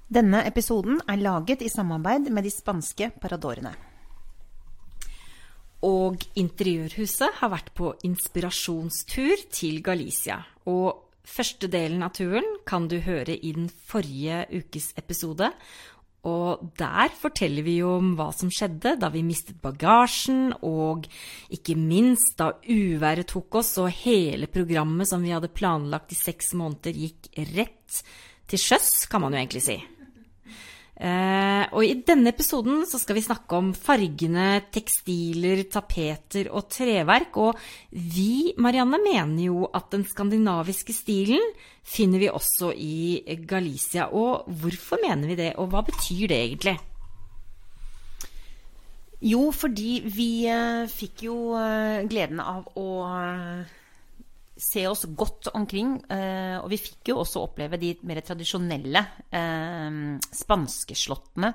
Denne episoden laget I samarbeid med de spanske paradorene. Og Interiørhuset har vært på inspirasjonstur til Galicia. Og første delen av turen kan du høre I den forrige ukes episode. Og der forteller vi jo om hva som skjedde da vi mistet bagasjen, og ikke minst da uværet tok oss, og hele programmet som vi hadde planlagt I 6 måneder gikk rett til sjøs, kan man jo egentlig si. Og I denne episoden så skal vi snakke om fargene, tekstiler, tapeter og treverk, og vi, Marianne, mener jo at den skandinaviske stilen finner vi også I Galicia, og hvorfor mener vi det, og hva betyr det egentlig? Jo, fordi vi fikk jo gleden av å se oss godt omkring, og vi fikk jo også oppleve de mer tradisjonelle spanske slottene.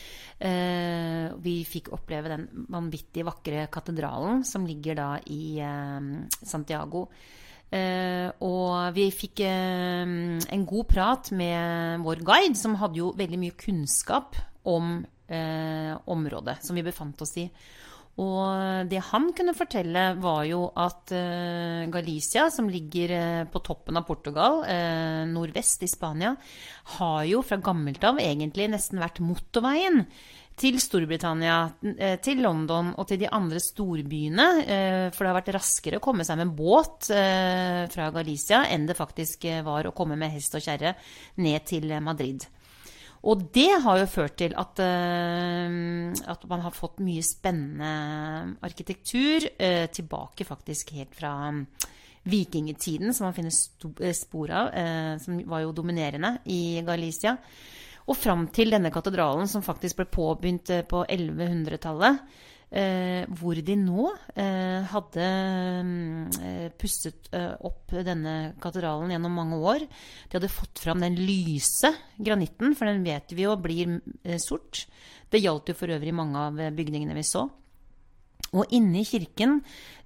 Vi fikk oppleve den vanvittig vakre katedralen som ligger da I Santiago. Og vi fikk en god prat med vår guide, som hadde jo veldig mye kunnskap om området som vi befant oss I. Og det han kunne fortelle var jo at Galicia, som ligger på toppen av Portugal, nordvest I Spania, har jo fra gammelt av egentlig nesten vært motorveien til Storbritannia, til London og til de andre storbyene, for det har vært raskere å komme seg med båt fra Galicia enn det faktisk var å komme med hest og kjerre ned til Madrid. Og det har jo ført til at man har fått mye spennende arkitektur tilbake faktisk helt fra vikingetiden, som man finner spor av, som var jo dominerende I Galicia. Og frem til denne katedralen som faktisk ble påbegynt på 1100-tallet, hvor de nå hadde pusset opp denne katedralen gjennom mange år. De hadde fått fram den lyse granitten, for den vet vi jo blir sort. Det gjaldt jo for øvrig mange av bygningene vi så. Og inne I kirken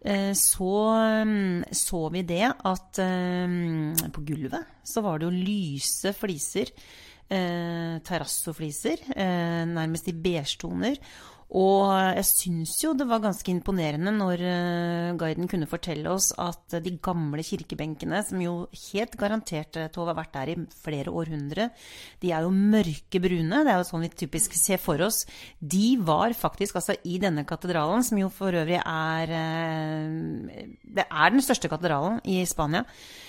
så vi det at på gulvet så var det jo lyse fliser, terrassofliser, nærmest I beige-toner. Og jeg synes jo det var ganske imponerende når guiden kunne fortelle oss at de gamle kirkebenkene, som jo helt garantert til å ha vært der I flere århundre, de jo mørkebrune, det jo sånn vi typisk ser for oss, de var faktisk altså I denne katedralen, som jo for øvrig det den største katedralen I Spania,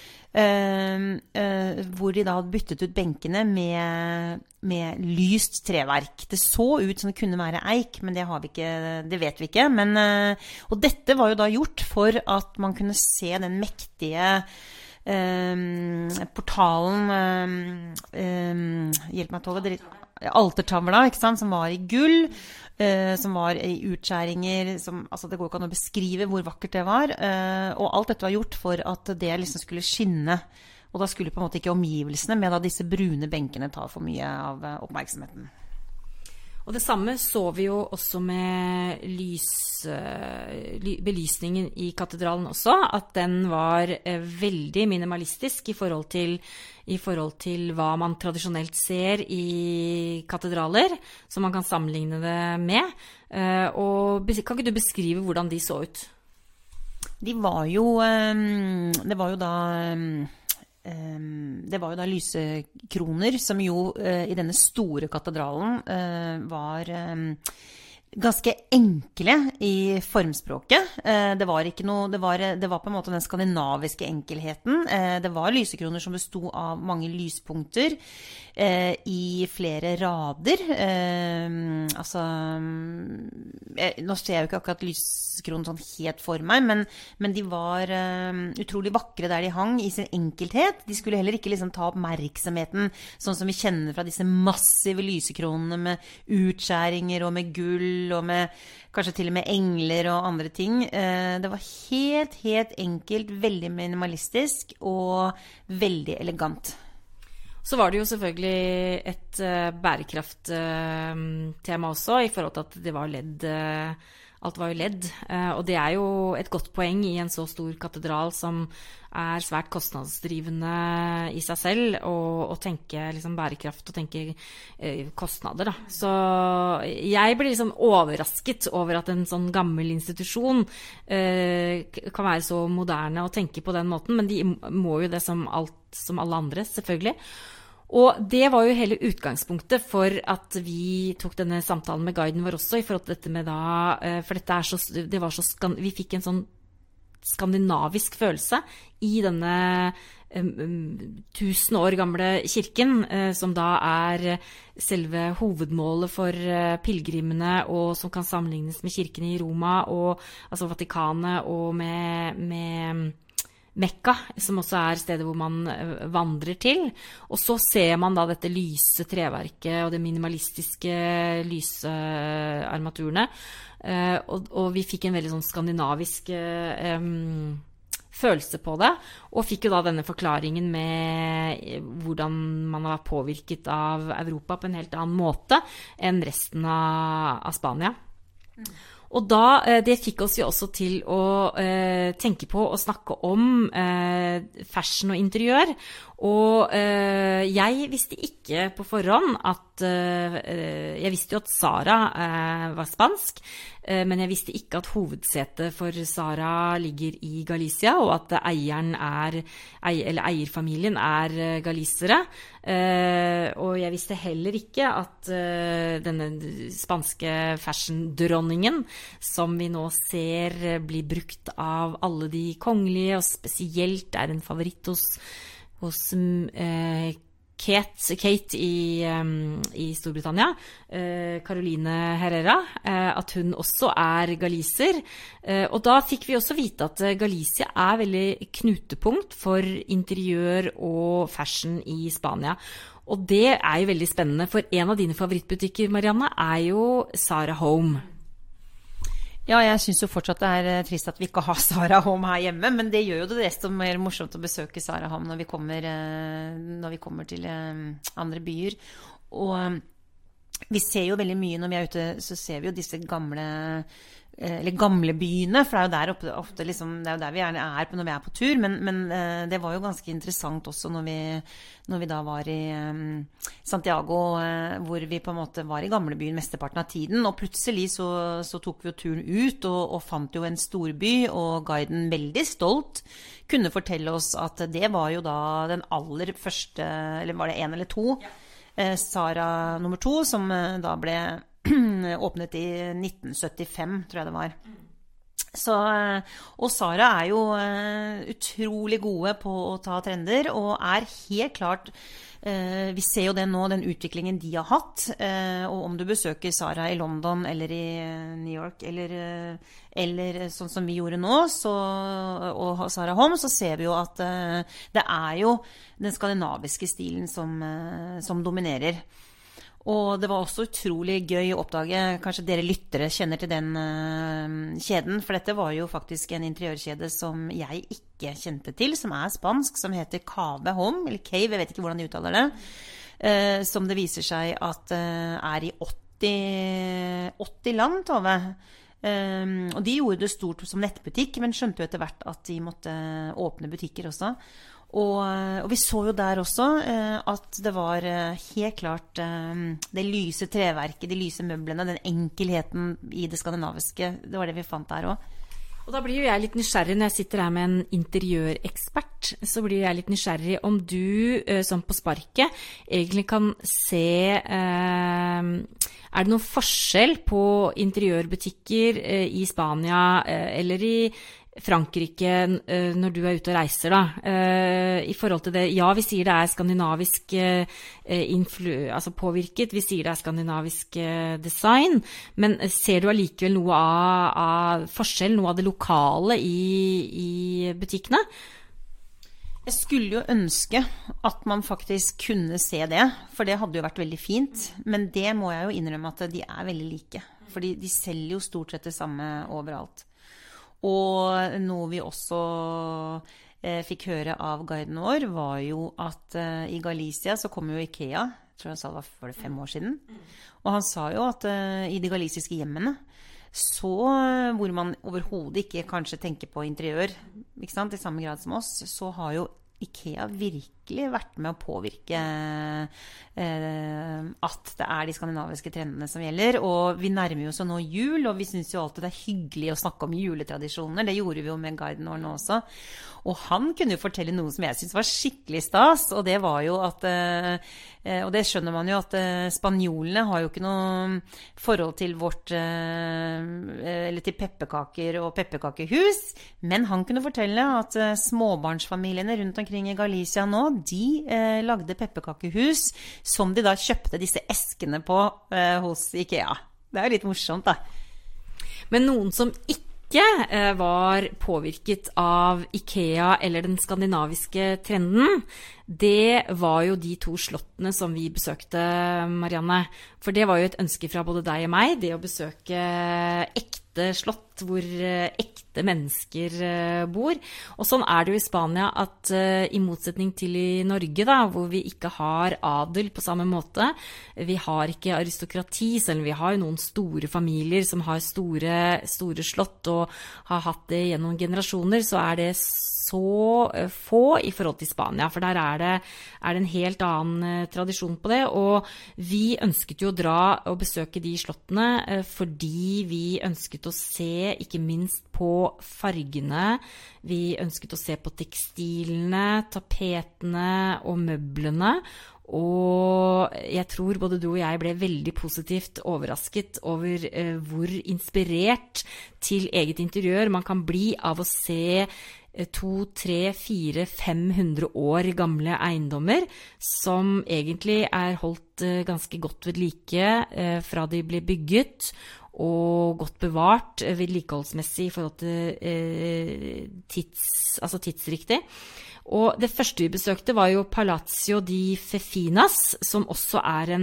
hvor de da hadde byttet ut benkene med lyst treverk. Det så ut som det kunne være eik, men det vet vi ikke. Men, og dette var jo da gjort for at man kunne se den mektige portalen, hjelp meg Tove, altertavla, ikke sant, som var I gull, som var I utskjæringer, altså det går ikke an å beskrive hvor vakkert det var, og alt dette var gjort for at det liksom skulle skinne, og da skulle på en måte ikke omgivelsene med da disse brune benkene ta for mye av oppmerksomheten. Og det samme så vi jo også med belysningen I katedralen også, at den var veldig minimalistisk I forhold til hva man tradisjonelt ser I katedraler, som man kan sammenligne det med. Og kan ikke du beskrive hvordan de så ut? Det var jo da lysekroner, som jo I denne store katedralen var ganske enkle I formspråket. Det var ikke noe, det var på en måte den skandinaviske enkelheten. Det var lysekroner som bestod av mange lyspunkter I flere rader. Altså, nå ser jeg jo ikke akkurat lysekronen sånn helt for meg, men de var utrolig vakre der de hang I sin enkelthet. De skulle heller ikke liksom ta oppmerksomheten, sånn som vi kjenner fra disse massive lysekronene med utskjæringer og med gull, og med kanskje til og med engler og andre ting. Det var helt enkelt, veldig minimalistisk og veldig elegant. Så var det jo selvfølgelig et bærekrafttema også, I forhold til at det var ledd alt var jo ledd, og det jo et godt poeng i en så stor katedral som svært kostnadsdrivende i seg selv, og tenke liksom bærekraft og tenke kostnader da. Så jeg blir liksom overrasket over at en sånn gammel institusjon kan være så moderne og tenke på den måten, men de må jo det som alle andre, selvfølgelig. Og det var jo hele utgangspunktet for at vi tok denne samtalen med guiden vår også, i forhold til dette med da, for vi fikk en sånn skandinavisk følelse i denne 1000 år gamle kirken, som da selve hovedmålet for pilgrimene, og som kan sammenlignes med kirken i Roma, og, altså Vatikanet, og med Mekka, som også stedet hvor man vandrer til. Og så ser man da dette lyse treverket og det minimalistiske lysearmaturene. Og vi fikk en veldig sånn skandinavisk følelse på det, og fikk jo da denne forklaringen med hvordan man var påvirket av Europa på en helt annen måte enn resten av Spania. Og det fikk oss jo også til å tenke på å snakke om fashion og interiør. Og jeg visste ikke på forhånd jeg visste jo at Zara var spansk, men jeg visste ikke at hovedsetet for Zara ligger i Galicia, og at eierfamilien galisere. Og jeg visste heller ikke at denne spanske fashion-dronningen, som vi nå ser blir brukt av alle de kongelige, og spesielt en favoritt hos Kate i Storbritannia, Caroline Herrera, at hun også galiser. Og da fikk vi også vite at Galicia veldig knutepunkt for interiør og fashion i Spania. Og det jo veldig spennende, for en av dine favorittbutikker, Marianne, jo Zara Home. Ja, jeg synes jo fortsatt det trist at vi ikke har Zara Home her hjemme, men det gjør jo det desto mer morsomt å besøke Zara Home når vi kommer til andre byer. Og vi ser jo veldig mye når vi ute, så ser vi jo disse gamle byene, for det jo der ofte liksom, det jo der vi gjerne når vi på tur, men det var jo ganske interessant også når vi da var i Santiago, hvor vi på en måte var i gamlebyen mesteparten av tiden, og plutselig så tok vi jo turen ut og fant jo en storby, og guiden veldig stolt kunne fortelle oss at det var jo da den aller første, eller var det 1 eller 2, Zara nummer 2, som da ble åpnet i 1975, tror jeg det var. Så, og Zara jo utrolig gode på å ta trender, og helt klart, vi ser jo det nå, den utviklingen de har hatt, og om du besøker Zara i London eller i New York, eller sånn som vi gjorde nå, og Zara Home, så ser vi jo at det jo den skandinaviske stilen som dominerer. Og det var også utrolig gøy å oppdage, kanskje dere lyttere kjenner til den kjeden, for dette var jo faktisk en interiørkjede som jeg ikke kjente til, som spansk, som heter Cave Home, eller Cave, jeg vet ikke hvordan de uttaler det, som det viser seg at i 80 land, Tove. Og de gjorde det stort som nettbutikk, men skjønte jo etter hvert at de måtte åpne butikker også. Og vi så jo der også at det var helt klart det lyse treverket, de lyse møblene, den enkelheten i det skandinaviske, det var det vi fant der også. Og da blir jo jeg litt nysgjerrig når jeg sitter her med en interiørekspert, så blir jeg litt nysgjerrig om du, som på sparket, egentlig kan se, det noen forskjell på interiørbutikker i Spania eller i Frankrike når du ute og reiser da, i forhold til det, ja, vi sier det skandinavisk altså påvirket, vi sier det skandinavisk design, men ser du allikevel noe av forskjell, noe av det lokale i butikkene? Jeg skulle jo ønske at man faktisk kunne se det, for det hadde jo vært veldig fint, men det må jeg jo innrømme at de veldig like, fordi de selger jo stort sett det samme overalt. Og noe vi også fikk høre av guiden vår var jo at i Galicia så kom jo IKEA, jeg tror han sa det var det 5 år siden, og han sa jo at i de galisiske hjemmene hvor man overhodet ikke kanskje tenker på interiør, ikke sant, i samme grad som oss, så har jo IKEA virkelig vært med å påvirke at det de skandinaviske trendene som gjelder. Og vi nærmer jo oss nå jul, og vi synes jo alltid det hyggelig å snakke om juletradisjoner. Det gjorde vi jo med guiden vår nå også. Og han kunne jo fortelle noe som jeg synes var skikkelig stas, og det var jo at, og det skjønner man jo at spanjolene har jo ikke noe forhold til eller til pepperkaker og pepperkakehus, men han kunne fortelle at småbarnsfamiliene rundt omkring i Galicia nå, de lagde pepperkakehus som de da kjøpte disse eskene på hos IKEA. Det jo litt morsomt da. Men noen som ikke var påvirket av IKEA eller den skandinaviske trenden, det var jo de 2 slottene som vi besøkte, Marianne. For det var jo et ønske fra både deg og meg, det å besøke ekte slott hvor ekte mennesker bor. Og sånn det jo i Spania at i motsetning til i Norge da, hvor vi ikke har adel på samme måte, vi har ikke aristokrati, selv om vi har jo noen store familier som har store slott og har hatt det gjennom generasjoner, så det så få i forhold til Spania, for der det en helt annen tradisjon på det, og vi ønsket jo å dra og besøke de slottene fordi vi ønsket å se ikke minst på fargene, vi ønsket å se på tekstilene, tapetene og møblene, og jeg tror både du og jeg ble veldig positivt overrasket over hvor inspirert til eget interiør man kan bli av å se 2, 3, 4, 500 år gamle eiendommer som egentlig holdt ganske godt ved like fra de ble bygget og godt bevart vedlikeholdsmessig i forhold til tidsriktig. Og det første vi besøkte var jo Palacio di Fefinas, som også en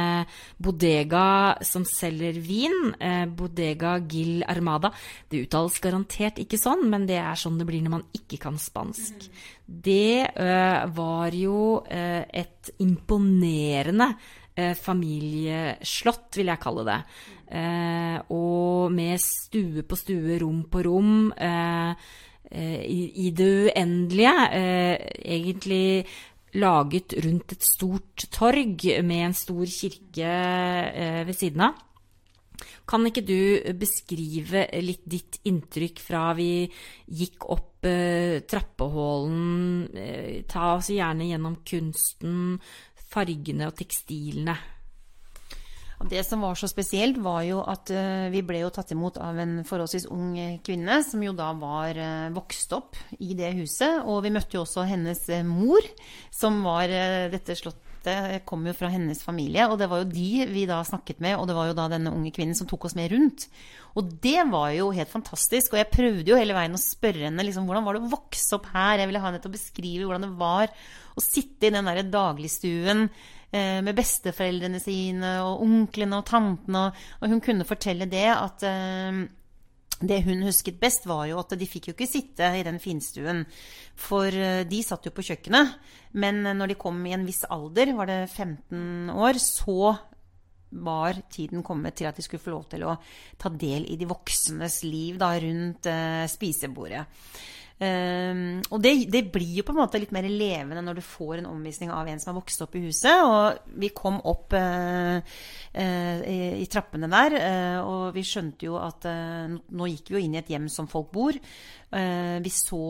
bodega som selger vin, Bodega Gil Armada. Det uttales garantert ikke sånn, men det sånn det blir når man ikke kan spansk. Det var jo et imponerende familieslott, vil jeg kalle det. Og med stue på stue, rom på rom, i det uendelige, egentlig laget rundt et stort torg med en stor kirke ved siden av. Kan ikke du beskrive litt ditt inntrykk fra vi gikk opp trappehålen, ta oss gjerne gjennom kunsten, fargene og tekstilene? Det som var så spesielt var jo at vi ble jo tatt imot av en forholdsvis ung kvinne, som jo da var vokst opp i det huset, og vi møtte jo også hennes mor, som var dette slottet, kom jo fra hennes familie, og det var jo de vi da snakket med, og det var jo da denne unge kvinnen som tok oss med rundt. Og det var jo helt fantastisk, og jeg prøvde jo hele veien å spørre henne, liksom, hvordan var det å vokse opp her? Jeg ville ha henne til å beskrive hvordan det var å sitte i den der dagligstuen, med besteforeldrene sine og onklene og tantene, og hun kunne fortelle det at det hun husket best var jo at de fikk jo ikke sitte i den finstuen, for de satt jo på kjøkkenet, men når de kom i en viss alder, var det 15 år, så var tiden kommet til at de skulle få lov til å ta del i de voksnes liv da, rundt spisebordet. Og det blir jo på en måte litt mer levende når du får en omvisning av en som har vokst opp i huset, og vi kom opp i trappene der, og vi skjønte jo at nå gikk vi jo inn i et hjem som folk bor. Vi så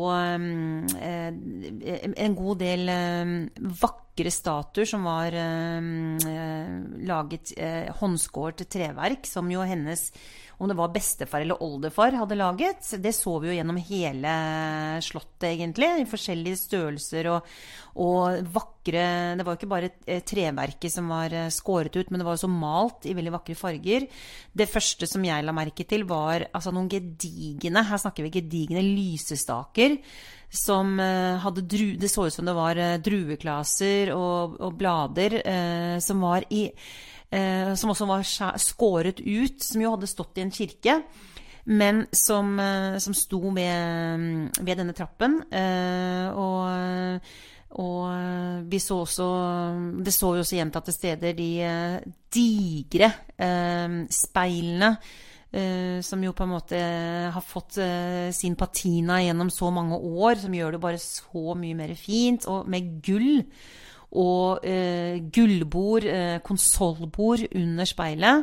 en god del vakre statuer som var laget håndskåret treverk, som jo hennes, om det var bestefar eller oldefar, hadde laget. Det så vi jo gjennom hele slottet egentlig, i forskjellige størrelser og vakre, det var jo ikke bare treverket som var skåret ut, men det var jo så malt i veldig vakre farger. Det første som jeg la merke til var altså noen gedigene, her snakker vi gedigene lysestaker, som hadde det så ut som det var drueklaser og blader som var som også var skåret ut, som jo hadde stått i en kirke, men som sto ved denne trappen, og vi så også, det så jo også gjentatte steder de digre speilene som jo på en måte har fått sin patina gjennom så mange år, som gjør det bare så mye mer fint, og med gull og gullbord, konsolbord under speilet.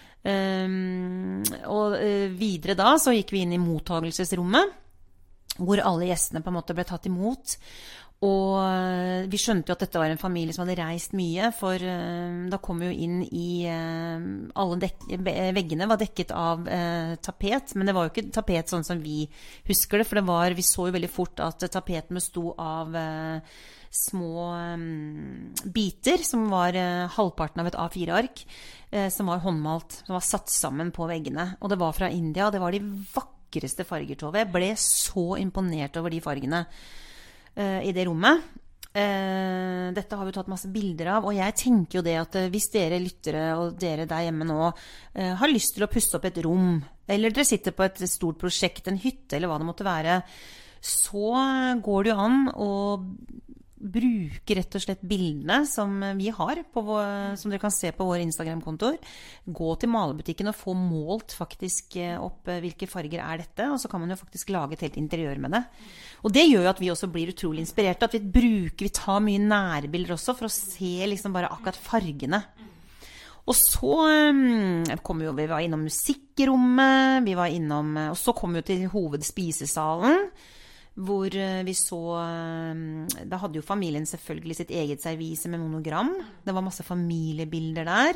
Og videre da så gikk vi inn i mottagelsesrommet, hvor alle gjestene på en måte ble tatt imot. Og vi skjønte jo at dette var en familie som hadde reist mye, for da kom vi jo inn i alle veggene var dekket av tapet, men det var jo ikke tapet sånn som vi husker det, for vi så jo veldig fort at tapeten bestod av små biter, som var halvparten av et A4-ark, som var håndmalt, som var satt sammen på veggene. Og det var fra India, det var de vakreste farger, Tove. Jeg ble så imponert over de fargene i det rommet. Dette har vi tatt masse bilder av, og jeg tenker jo det at hvis dere lyttere og dere der hjemme nå har lyst til å pusse opp et rom, eller dere sitter på et stort prosjekt, en hytte eller hva det måtte være, så går det jo an å bruke rett og slett bildene som vi har som dere kan se på vår Instagram-kontor. Gå til malerbutikken og få målt faktisk opp hvilke farger er dette, og så kan man jo faktisk lage et helt interiør med det. Og det gjør jo at vi også blir utrolig inspirerte, at vi tar mye nærbilder også for å se liksom bare akkurat fargene. Og så vi var innom musikkrommet, og så kom vi jo til hovedspisesalen, hvor vi så, da hadde jo familien selvfølgelig sitt eget servise med monogram. Det var masse familiebilder der.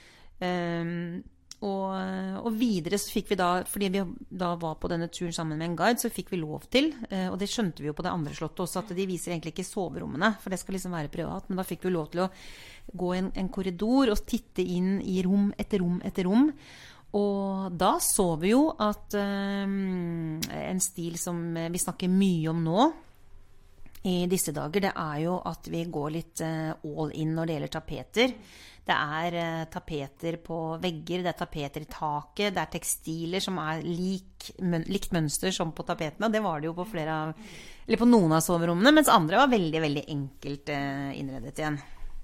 Og videre så fikk vi da, fordi vi da var på denne turen sammen med en guide, så fikk vi lov til, og det skjønte vi jo på det andre slottet også, at de viser egentlig ikke soverommene, for det skal liksom være privat, men da fikk vi lov til å gå en korridor og titte inn i rom etter rom etter rom. Og da så vi jo at en stil som vi snakker mye om nå i disse dager, det er jo at vi går litt all in når det gjelder tapeter. Det er tapeter på vegger, det er tapeter i taket, det er tekstiler som er likt mønster som på tapetene. Det var det jo på noen av soverommene, mens andre var veldig, veldig enkelt innredet igjen.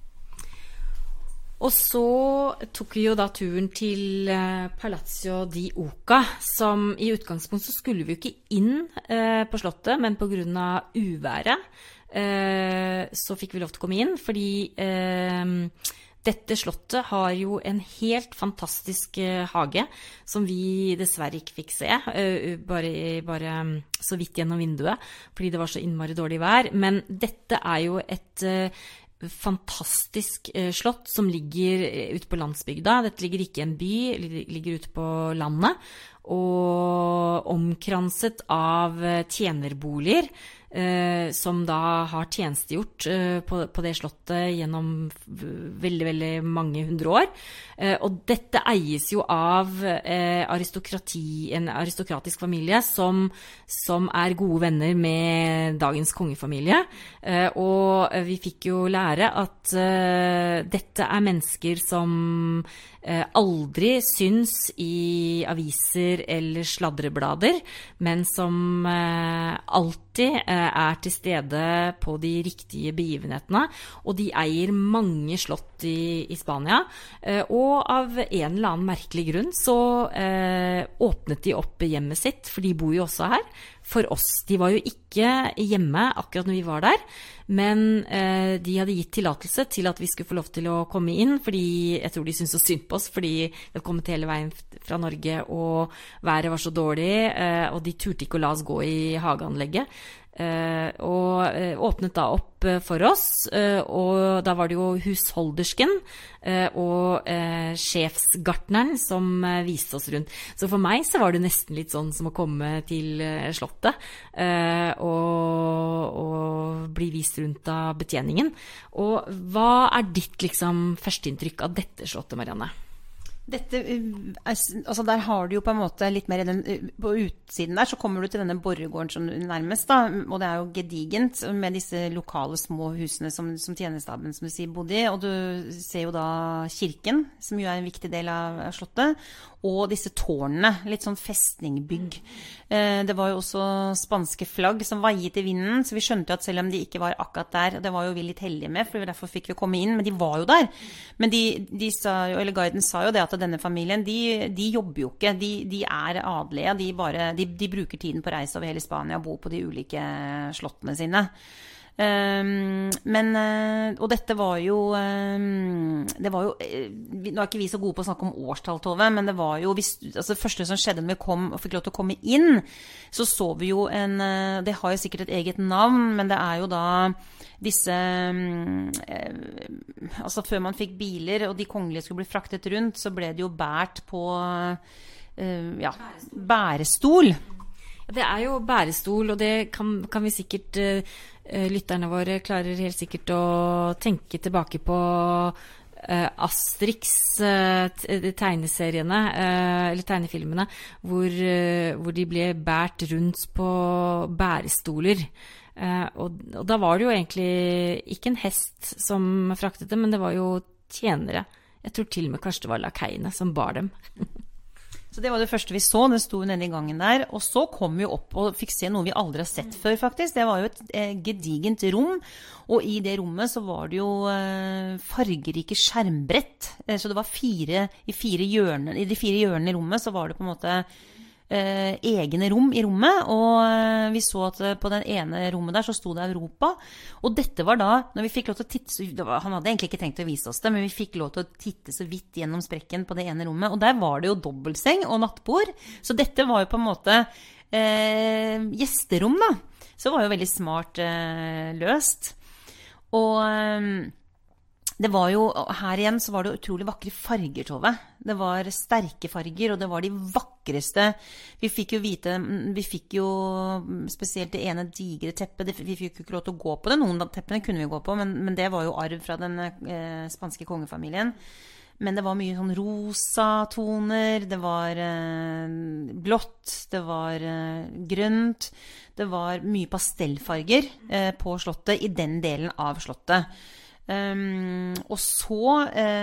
Og så tok vi jo da turen til Palazzo di Oca, som i utgangspunkt så skulle vi jo ikke inn på slottet, men på grunn av uværet så fikk vi lov til å komme inn, fordi dette slottet har jo en helt fantastisk hage, som vi dessverre ikke fikk se, bare så vidt gjennom vinduet, fordi det var så innmari dårlig vær. Men dette er jo et fantastisk slott som ligger ute på landsbygda. Dette ligger ikke i en by, ligger ute på landet, og omkranset av tjenerboliger, som da har tjenestegjort på det slottet gjennom veldig, veldig mange hundre år. Og dette eies jo av en aristokratisk familie som er gode venner med dagens kongefamilie. Og vi fikk jo lære at dette er mennesker som aldri syns i aviser eller sladreblader, men som alltid er til stede på de riktige begivenhetene, og de eier mange slott i Spania, og av en eller annen merkelig grunn så åpnet de opp hjemmet sitt, for de bor jo også her, for oss. De var jo ikke hjemme akkurat når vi var der, men de hadde gitt tillatelse til at vi skulle få lov til å komme inn, fordi jeg tror de syntes så synd på oss, fordi vi hadde kommet hele veien fra Norge, og været var så dårlig, og de turte ikke å la oss gå i hageanlegget. Og åpnet da opp for oss, og da var det jo husholdersken og sjefsgartneren som viste oss rundt. Så for meg så var det nesten litt sånn som å komme til slottet og bli vist rundt av betjeningen. Og hva er ditt liksom førsteinntrykk av dette slottet, Marianne? Altså der har du jo på en måte litt mer på utsiden der, så kommer du til denne borregården som nærmest da, og det er jo gedigent med disse lokale små husene som tjenestaben, som du sier, bodde i, og du ser jo da kirken, som jo er en viktig del av slottet, og disse tårnene, litt sånn festningbygg. Det var jo også spanske flagg som vaiet i vinden, så vi skjønte jo at selv om de ikke var akkurat der, og det var jo vi litt heldige med, for derfor fikk vi komme inn, men de var jo der. Men de sa jo, eller guiden sa jo det at at denne familien, de jobber jo ikke, de adelige, de bruker tiden på å reise over hele Spania og bo på de ulike slottene sine. Og dette var jo, nå ikke vi så gode på å snakke om årstall, Tove, men det var jo, altså det første som skjedde når vi kom og fikk lov til å komme inn, så vi jo det har jo sikkert et eget navn, men det jo da disse, altså før man fikk biler og de kongelige skulle bli fraktet rundt, så ble det jo bært på, bærestol. Det jo bærestol, og det kan vi sikkert, lytterne våre klarer helt sikkert å tenke tilbake på Asterix tegneseriene, eller tegnefilmene, hvor de ble bært rundt på bærestoler. Og da var det jo egentlig ikke en hest som fraktet dem, men det var jo tjenere. Jeg tror til og med kanskje det var lakeiene som bar dem. Så det var det første vi så, den sto nede i gangen der, og så kom vi opp og fikk se noe vi aldri har sett før faktisk. Det var jo et gedigent rom, og i det rommet så var det jo fargerike skjermbrett, så det var i de fire hjørnene i rommet så var det på en måte egne rom i rommet, og vi så at på den ene rommet der så sto det Europa, og dette var da, når vi fikk lov til å titte, han hadde egentlig ikke tenkt å vise oss det, men vi fikk lov til å titte så vidt gjennom sprekken på det ene rommet, og der var det jo dobbeltseng og nattbord, så dette var jo på en måte gjesterom da, så det var jo veldig smart løst, og det var jo, her igjen så var det utrolig vakre farger, Tove. Det var sterke farger, og det var de vakreste. Vi fikk jo spesielt det ene digre teppet, vi fikk jo ikke lov til å gå på det. Noen av teppene kunne vi gå på, men det var jo arv fra den spanske kongefamilien. Men det var mye sånn rosa toner, det var blått, det var grønt, det var mye pastellfarger på slottet, i den delen av slottet. Og så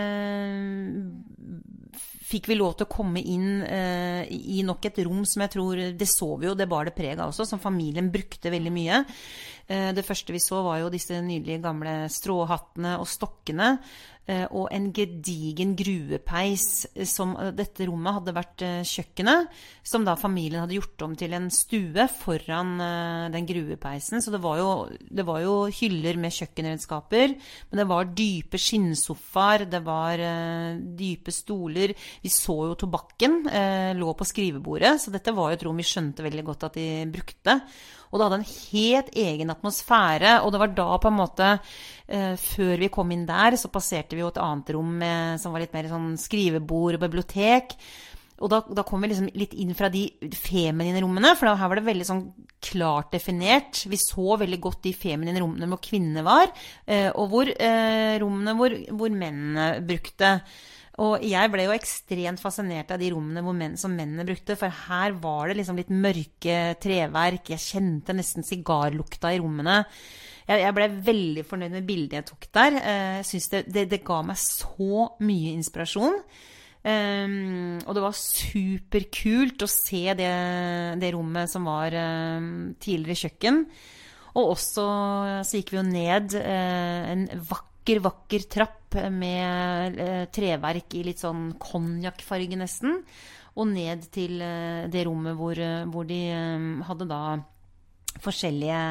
fikk vi lov til å komme inn i nok et rom som jeg tror, det så vi jo, det bar det preg av også, som familien brukte veldig mye. Det første vi så var jo disse nydelige gamle stråhattene og stokkene, og en gedigen gruepeis som dette rommet hadde vært kjøkkenet, som da familien hadde gjort om til en stue foran den gruepeisen. Så det var jo hyller med kjøkkenredskaper, men det var dype skinnsofaer, det var dype stoler. Vi så jo tobakken lå på skrivebordet, så dette var jo et rom vi skjønte veldig godt at de brukte. Og det hadde en helt egen atmosfære, og det var da på en måte, før vi kom inn der, så passerte vi jo et annet rom som var litt mer sånn skrivebord og bibliotek, og da kom vi liksom litt inn fra de feminine rommene, for her var det veldig sånn klart definert. Vi så veldig godt de feminine rommene hvor kvinner var, og rommene hvor mennene brukte. Og jeg ble jo ekstremt fascinert av de rommene som mennene brukte, for her var det liksom litt mørke treverk, jeg kjente nesten sigarlukta i rommene. Jeg ble veldig fornøyd med bildet jeg tok der. Jeg synes det ga meg så mye inspirasjon. Og det var superkult å se det rommet som var tidligere kjøkken. Og også så gikk vi jo ned en vakker trapp med treverk i litt sånn konjakfarge nesten, og ned til det rommet hvor de hadde da forskjellige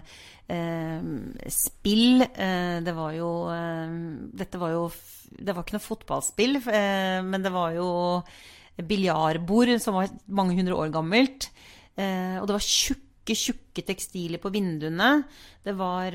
spill. Det var ikke noe fotballspill, men det var jo biljardbord som var mange hundre år gammelt, og det var tjukke tekstiler på vinduene. Det var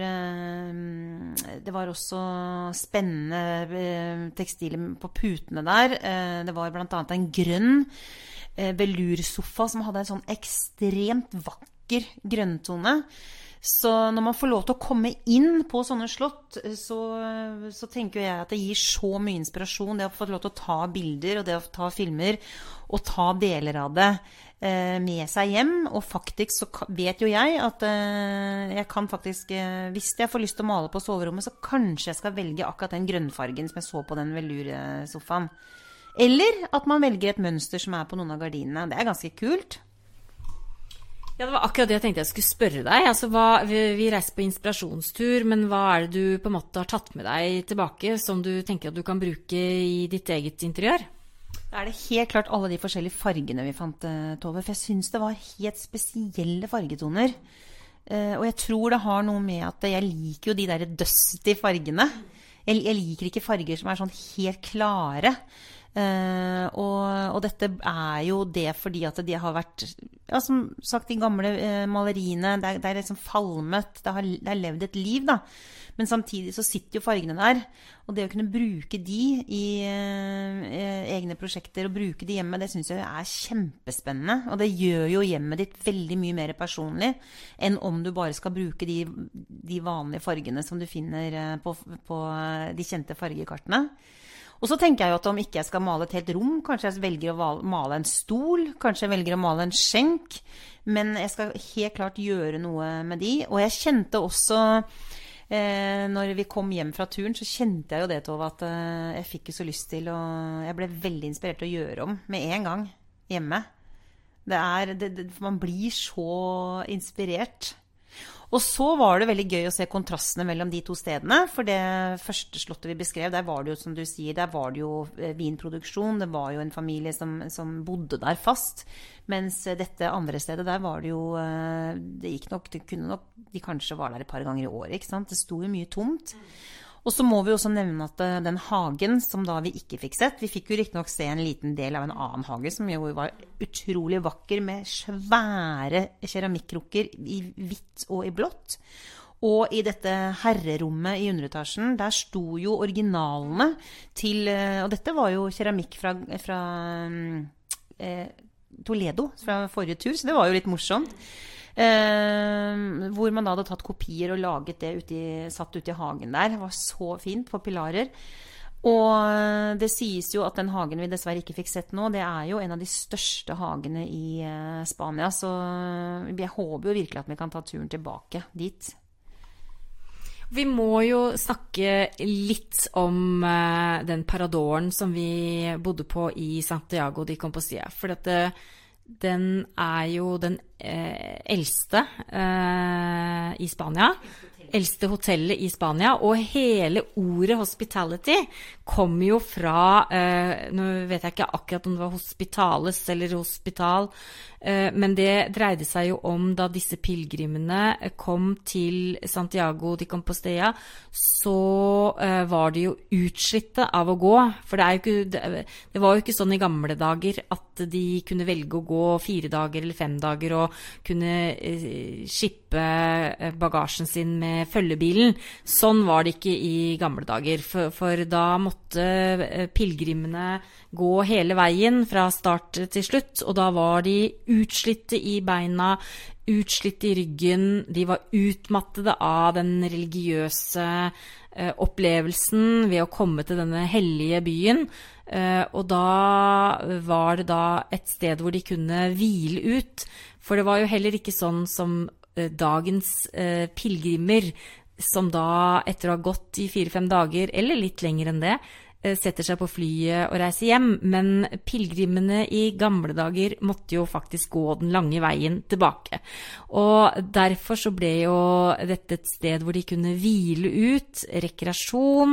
også spennende tekstiler på putene der. Det var blant annet en grønn velursofa som hadde en sånn ekstremt vakker grønntone. Så når man får lov til å komme inn på sånne slott, så tenker jeg at det gir så mye inspirasjon, det å få lov til å ta bilder, og det å ta filmer, og ta deler av det med seg hjem. Og faktisk så vet jo jeg at jeg kan faktisk, hvis jeg får lyst til å male på soverommet, så kanskje jeg skal velge akkurat den grønnfargen som jeg så på den velursofaen. Eller at man velger et mønster som på noen av gardinene. Det ganske kult. Ja, det var akkurat det jeg tenkte jeg skulle spørre deg. Altså, vi reiser på inspirasjonstur, men hva det du på en måte har tatt med deg tilbake, som du tenker at du kan bruke i ditt eget interiør? Da det helt klart alle de forskjellige fargene vi fant, Tove. For jeg synes det var helt spesielle fargetoner. Og jeg tror det har noe med at jeg liker jo de der dusty fargene. Jeg liker ikke farger som sånn helt klare. Og dette jo det fordi at de har vært, ja, som sagt, de gamle maleriene, det liksom falmet, det har levd et liv da, men samtidig så sitter jo fargene der, og det å kunne bruke de i egne prosjekter og bruke de hjemme, det synes jeg kjempespennende, og det gjør jo hjemmet ditt veldig mye mer personlig enn om du bare skal bruke de vanlige fargene som du finner på de kjente fargekartene. Og så tenker jeg jo at om ikke jeg skal male et helt rom, kanskje jeg velger å male en stol, kanskje jeg velger å male en skjenk, men jeg skal helt klart gjøre noe med de. Og jeg kjente også, når vi kom hjem fra turen, så kjente jeg jo det, Tove, at jeg fikk jo så lyst til, og jeg ble veldig inspirert til å gjøre om med en gang hjemme. Man blir så inspirert. Og så var det veldig gøy å se kontrastene mellom de to stedene, for det første slottet vi beskrev, der var det jo, som du sier, der var det jo vinproduksjon, det var jo en familie som bodde der fast, mens dette andre stedet, der var det jo, de kanskje var der et par ganger i året, ikke sant? Det sto jo mye tomt. Og så må vi også nevne at den hagen som da vi ikke fikk sett, vi fikk jo riktig nok se en liten del av en annen hage som jo var utrolig vakker med svære keramikkrukker i hvitt og i blått. Og i dette herrerommet i underetasjen, der sto jo originalene til, og dette var jo keramikk fra Toledo fra forrige tur, så det var jo litt morsomt. Hvor man da hadde tatt kopier og laget det satt ute i hagen der. Det var så fint på pilarer. Og det sies jo at den hagen vi dessverre ikke fikk sett nå, det jo en av de største hagene i Spania, så jeg håper jo virkelig at vi kan ta turen tilbake dit. Vi må jo snakke litt om den paradoren som vi bodde på i Santiago de Compostela, for den jo den eldste i Spania, eldste hotellet i Spania, og hele ordet hospitality kom jo fra, nå vet jeg ikke akkurat om det var hospitales eller hospital, men det dreide seg jo om da disse pilgrimene kom til Santiago de Compostela, så var de jo utslitte av å gå, for det var jo ikke sånn i gamle dager at de kunne velge å gå 4 dager eller 5 dager og kunne skippe bagasjen sin med følgebilen. Sånn var det ikke i gamle dager, for da måtte pilgrimene gå hele veien fra start til slutt, og da var de utslitte i beina, utslitte i ryggen, de var utmattede av den religiøse opplevelsen ved å komme til denne hellige byen, og da var det da et sted hvor de kunne hvile ut, for det var jo heller ikke sånn som dagens pilgrimer, som da etter å ha gått i 4-5 dager, eller litt lenger enn det, setter seg på flyet og reiser hjem, men pilgrimene i gamle dager måtte jo faktisk gå den lange veien tilbake. Og derfor så ble jo dette et sted hvor de kunne hvile ut, rekreasjon,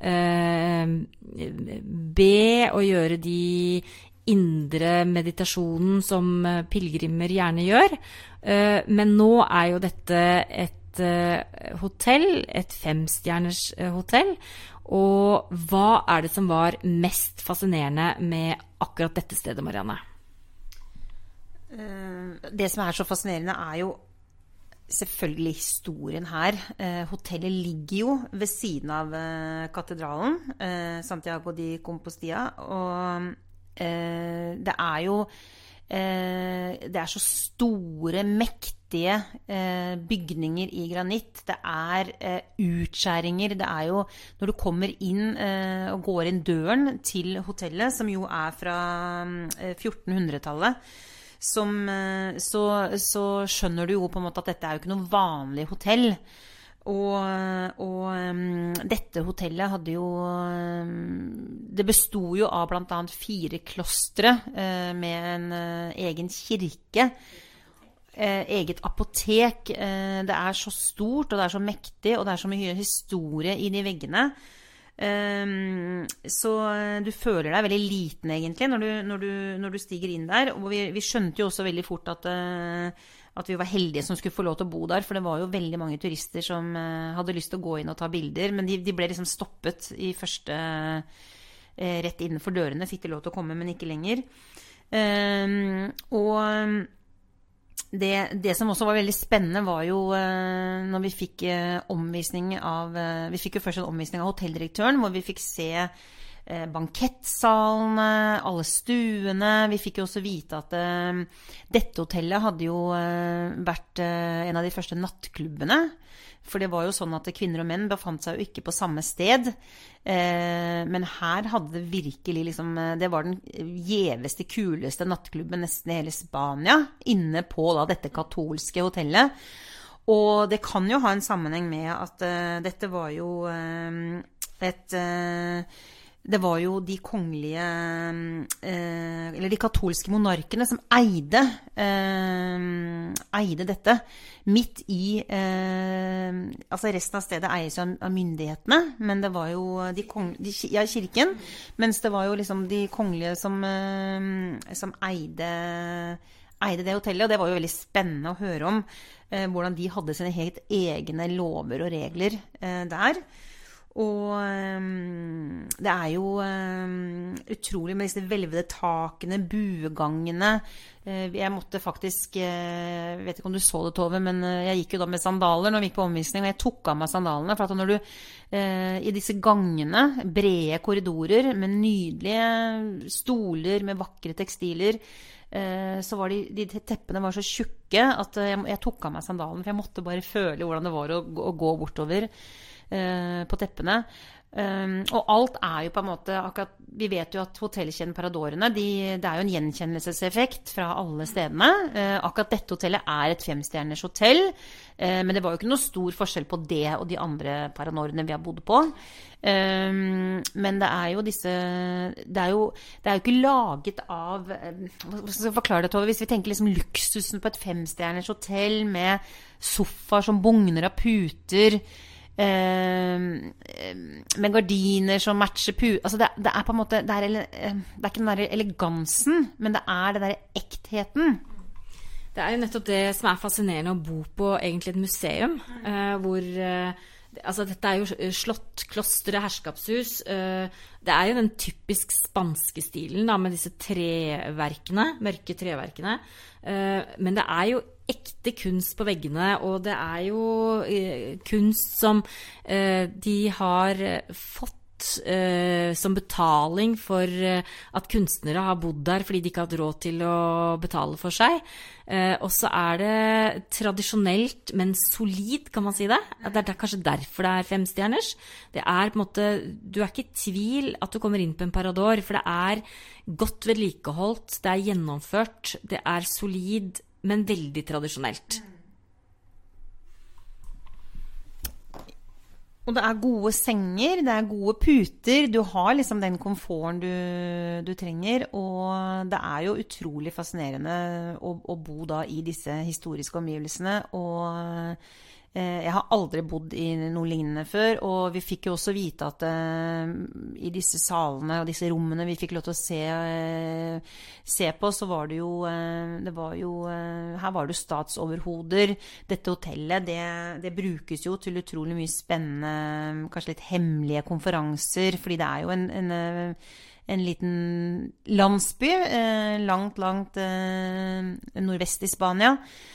be og gjøre de indre meditasjonen som pilgrimer gjerne gjør. Men nå jo dette et hotell, et 5-stjerners hotell, og hva det som var mest fascinerende med akkurat dette stedet, Marianne? Det som så fascinerende jo selvfølgelig historien her. Hotellet ligger jo ved siden av katedralen, Santiago de Compostela, og det jo det så store, mektige bygninger i granitt. Det utskjæringer. Det jo, når du kommer inn og går inn døren til hotellet, som jo fra 1400-tallet, så skjønner du jo på en måte at dette jo ikke noe vanlig hotell. Og dette hotellet hadde jo det bestod jo av blant annet 4 klostre med en egen kirke, eget apotek. Det så stort, og det så mektig, og det så mye historie i de veggene. Så du føler deg veldig liten egentlig når du stiger inn der. Og vi skjønte jo også veldig fort at vi var heldige som skulle få lov til å bo der, for det var jo veldig mange turister som hadde lyst til å gå inn og ta bilder, men de ble liksom stoppet i første rett innenfor dørene, fikk de lov til å komme, men ikke lenger. Og det som også var veldig spennende var jo når vi fikk omvisning vi fikk jo først en omvisning av hotelldirektøren, hvor vi fikk se bankettsalene, alle stuene. Vi fikk jo også vite at dette hotellet hadde jo vært en av de første nattklubbene. For det var jo sånn at kvinner og menn befant seg jo ikke på samme sted. Men her hadde det virkelig liksom, det var den gjeveste, kuleste nattklubben nesten i hele Spania, inne på da dette katolske hotellet. Og det kan jo ha en sammenheng med at dette var jo det var jo de kongelige, eller de katolske monarkene som eide dette midt i, altså resten av stedet eies av myndighetene, men det var jo kirken, mens det var jo liksom de kongelige som eide det hotellet, og det var jo veldig spennende å høre om hvordan de hadde sine helt egne lover og regler der. Og det er jo utrolig med disse hvelvede takene, buegangene. Jeg måtte faktisk, jeg vet ikke om du så det, Tove, men jeg gikk jo da med sandaler når vi gikk på omvisning, og jeg tok av meg sandalene, for at når du i disse gangene, brede korridorer med nydelige stoler med vakre tekstiler, så var de teppene var så tjukke at jeg tok av meg sandalen, for jeg måtte bare føle hvordan det var å gå bortover på teppene. Og alt er jo på en måte akkurat, vi vet jo at hotellkjeden Paradorene, det er jo en gjenkjennelseseffekt fra alle stedene. Akkurat dette hotellet er et 5-stjerners hotell, men det var jo ikke noe stor forskjell på det og de andre Paradorene vi har bodd på. Men det er jo det er jo ikke laget av, hva skal jeg forklare det, Tove, hvis vi tenker liksom luksusen på et 5-stjerners hotell med sofaer som bugner av puter, med gardiner som matcher altså det er på en måte det er ikke den der elegansen, men det er det der ektheten. Det er jo nettopp det som er fascinerende å bo på egentlig et museum, hvor altså dette er jo slott, klostre, herskapshus. Det er jo den typisk spanske stilen da, med disse treverkene, mørke treverkene. Men det er jo ekte kunst på veggene, og det er jo kunst som de har fått som betaling for at kunstnere har bodd der fordi de ikke har hatt råd til å betale for seg. Og så er det tradisjonelt, men solid, kan man si det. Det er kanskje derfor det er 5-stjerners. Det er på en måte, du er ikke i tvil at du kommer inn på en Parador, for det er godt vedlikeholdt, det er gjennomført, det er solid, men veldig tradisjonelt. Og det er gode senger, det er gode puter, du har liksom den komforten du trenger, og det er jo utrolig fascinerende å bo da i disse historiske omgivelsene, og jeg har aldri bodd i noe lignende før, og vi fikk jo også vite at i disse salene og disse rommene vi fikk lov til å se på, så var det jo, her var det jo statsoverhoder. Dette hotellet, det brukes jo til utrolig mye spennende, kanskje litt hemmelige konferanser, fordi det er jo en liten landsby langt nordvest i Spania.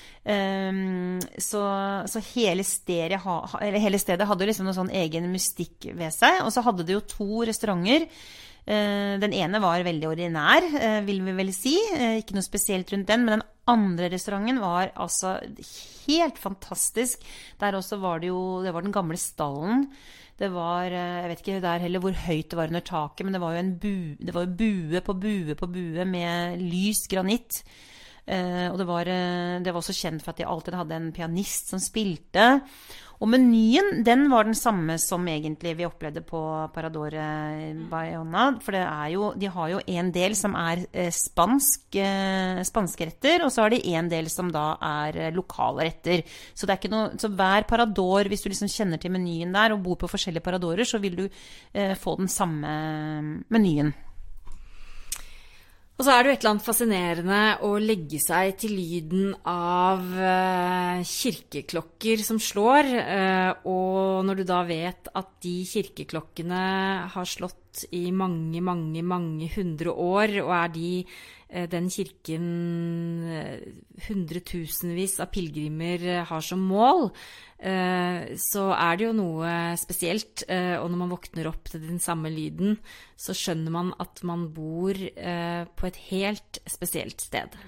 Så hele stedet hadde liksom noen sånn egen mystikk ved seg, og så hadde det jo 2 restauranter. Den ene var veldig ordinær, vil vi vel si, ikke noe spesielt rundt den, men den andre restauranten var altså helt fantastisk. Der også var det var den gamle stallen. Det var, jeg vet ikke der heller hvor høyt det var under taket, men det var jo bue på bue med lys granitt. Og det var også kjent for at de alltid hadde en pianist som spilte, Og menyen, den var den samme som egentlig vi opplevde på Paradore Bayona, for de har jo en del som spanske retter, og så har de en del som da lokale retter. Så det ikke noe, så hver Parador, hvis du liksom kjenner til menyen der og bor på forskjellige Paradorer, så vil du få den samme menyen. Og så det jo et eller annet fascinerende å legge seg til lyden av kirkeklokker som slår, og når du da vet at de kirkeklokkene har slått i mange, mange, mange 100 år, og den kirken hundretusenvis av pilgrimer har som mål, så det jo noe spesielt, og når man våkner opp til den samme lyden, så skjønner man at man bor på et helt spesielt sted.